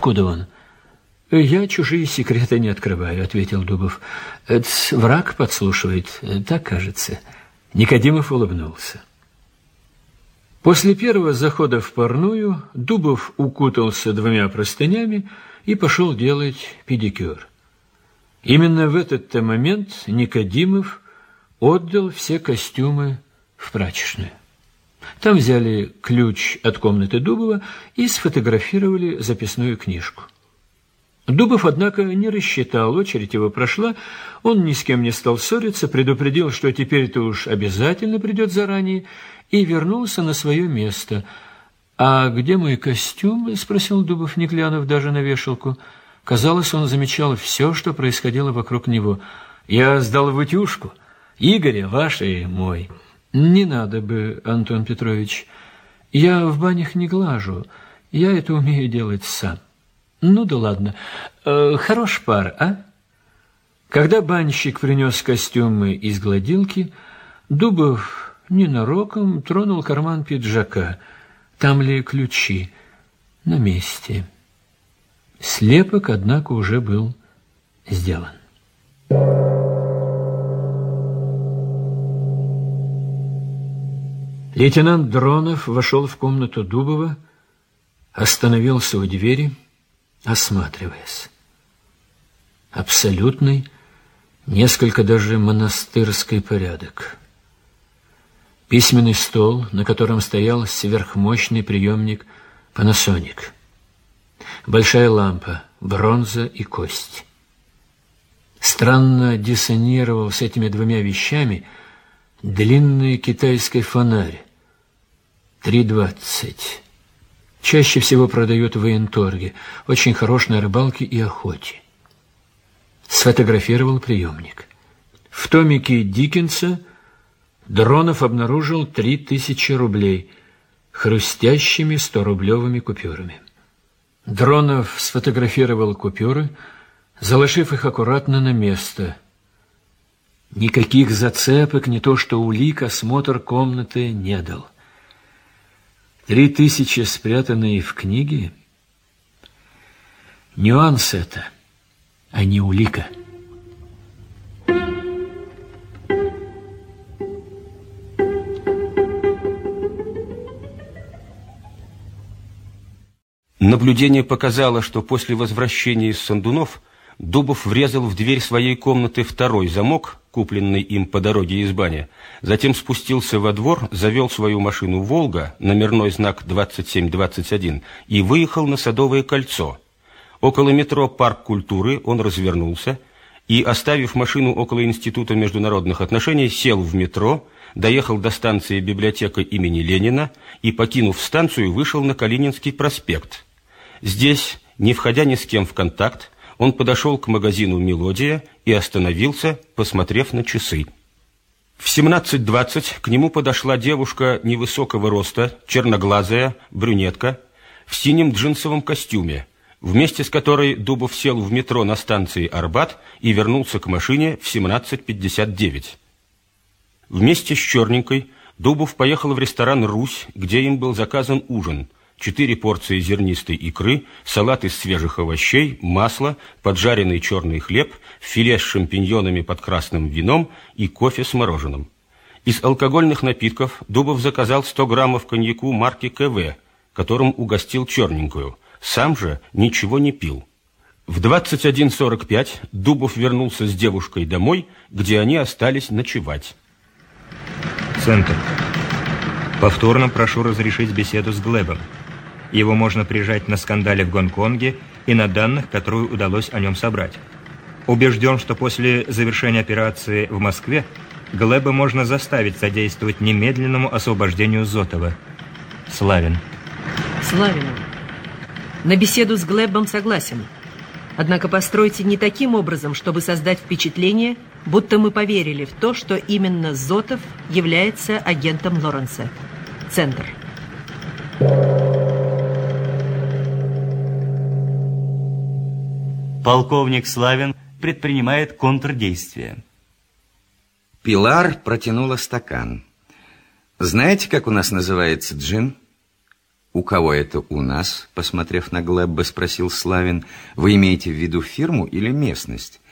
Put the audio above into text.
Откуда он? Я чужие секреты не открываю, ответил Дубов. Это враг подслушивает, так кажется. Никодимов улыбнулся. После первого захода в парную Дубов укутался 2 простынями и пошел делать педикюр. Именно в этот-то момент Никодимов отдал все костюмы в прачечную. Там взяли ключ от комнаты Дубова и сфотографировали записную книжку. Дубов, однако, не рассчитал, очередь его прошла, он ни с кем не стал ссориться, предупредил, что теперь-то уж обязательно придет заранее, и вернулся на свое место. «А где мой костюм?» – спросил Дубов, не глянув даже на вешалку. Казалось, он замечал все, что происходило вокруг него. «Я сдал в утюжку. Игоря, ваш и мой». «Не надо бы, Антон Петрович. Я в банях не глажу. Я это умею делать сам». «Ну да ладно. Хорош пар, а?» Когда банщик принес костюмы из гладилки, Дубов ненароком тронул карман пиджака. Там ли ключи? На месте. Слепок, однако, уже был сделан. Лейтенант Дронов вошел в комнату Дубова, остановился у двери, осматриваясь. Абсолютный, несколько даже монастырский порядок. Письменный стол, на котором стоял сверхмощный приемник Panasonic. Большая лампа, бронза и кость. Странно диссонировал с этими 2 вещами длинный китайский фонарь. 3,20. Чаще всего продают в военторге. Очень хорош на рыбалке и охоте. Сфотографировал приемник. В томике Диккенса Дронов обнаружил 3000 рублей хрустящими 100-рублевыми купюрами. Дронов сфотографировал купюры, заложив их аккуратно на место. Никаких зацепок, не то что улик, осмотр комнаты не дал. 3000, спрятанные в книге? Нюанс это, а не улика. Наблюдение показало, что после возвращения из Сандунов Дубов врезал в дверь своей комнаты 2-й замок, купленный им по дороге из бани, затем спустился во двор, завел свою машину «Волга», номерной знак 2721, и выехал на Садовое кольцо. Около метро «Парк культуры» он развернулся и, оставив машину около Института международных отношений, сел в метро, доехал до станции библиотека имени Ленина и, покинув станцию, вышел на Калининский проспект. Здесь, не входя ни с кем в контакт, он подошел к магазину «Мелодия» и остановился, посмотрев на часы. В 17:20 к нему подошла девушка невысокого роста, черноглазая, брюнетка, в синем джинсовом костюме, вместе с которой Дубов сел в метро на станции Арбат и вернулся к машине в 17:59. Вместе с черненькой Дубов поехал в ресторан «Русь», где им был заказан ужин. 4 порции зернистой икры, салат из свежих овощей, масло, поджаренный черный хлеб, филе с шампиньонами под красным вином и кофе с мороженым. Из алкогольных напитков Дубов заказал 100 граммов коньяку марки КВ, которым угостил черненькую. Сам же ничего не пил. В 21:45 Дубов вернулся с девушкой домой, где они остались ночевать. Центр. Повторно прошу разрешить беседу с Глебом. Его можно прижать на скандале в Гонконге и на данных, которые удалось о нем собрать. Убежден, что после завершения операции в Москве Глеба можно заставить содействовать немедленному освобождению Зотова. Славин. Славину. На беседу с Глебом согласен. Однако постройте не таким образом, чтобы создать впечатление, будто мы поверили в то, что именно Зотов является агентом Лоренса. Центр. Полковник Славин предпринимает контрдействие. Пилар протянула стакан. Знаете, как у нас называется джин? «У кого это у нас?» — посмотрев на Глебба, спросил Славин. «Вы имеете в виду фирму или местность?»